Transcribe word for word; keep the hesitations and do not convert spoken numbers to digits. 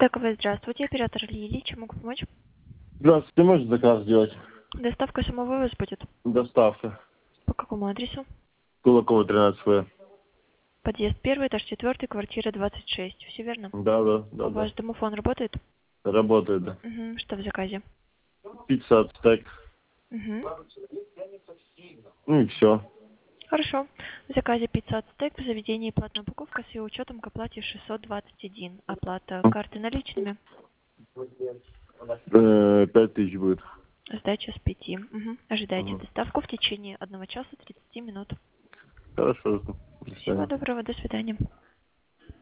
Стековый, здравствуйте, оператор Лилий, чем могу помочь? Здравствуйте, можно заказ сделать? Доставка самовывоз будет. Доставка. По какому адресу? Кулакова, тринадцать вэ. Подъезд первый, этаж четвертый, квартира двадцать шесть. Все верно? Да, да, да, У да. вас домофон работает? Работает, да. Угу. Что в заказе? Пицца, стейк. Угу. Ну и все. Хорошо. В заказе пицца от стейк в заведении платная упаковка с ее учетом к оплате шестьсот двадцать один. Оплата карты наличными. Пять тысяч будет. Сдача с пяти. Угу. Ожидайте Мгм. доставку в течение одного часа тридцати минут. Хорошо. До Всего свидания. доброго, до свидания.